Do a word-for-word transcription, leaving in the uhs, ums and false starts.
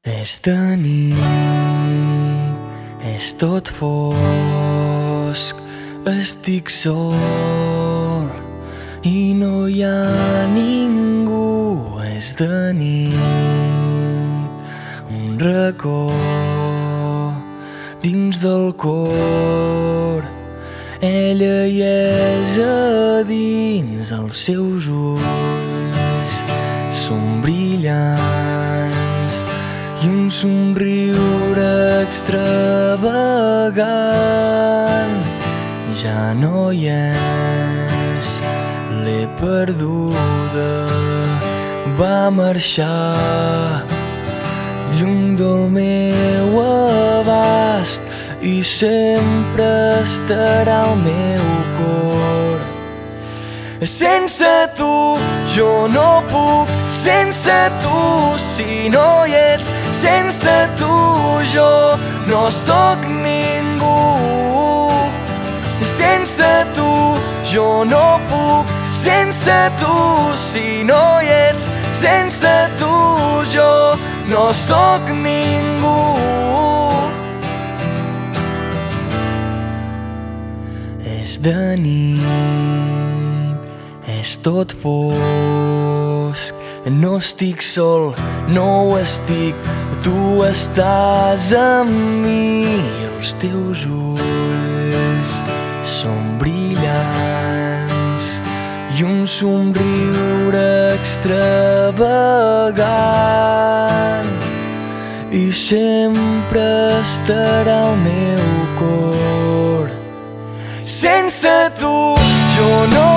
És de nit, és tot fosc, estic sol i no hi ha ningú. És de nit, un racó dins del cor, ella hi és a dins, els seus ulls són brillants i un somriure extravagant. Ja no hi és, l'he perduda, va marxar lluny del meu abast i sempre estarà al meu cor. Sense tu jo no puc, sense tu si no hi ets, sense tu jo no sóc ningú. Sense tu jo no puc, sense tu si no hi ets, sense tu jo no sóc ningú. És de nit, és tot fosc, no estic sol, no ho estic, tu estàs amb mi. Els teus ulls són brillants i un somriure extravagant i sempre estarà al meu cor. Sense tu jo no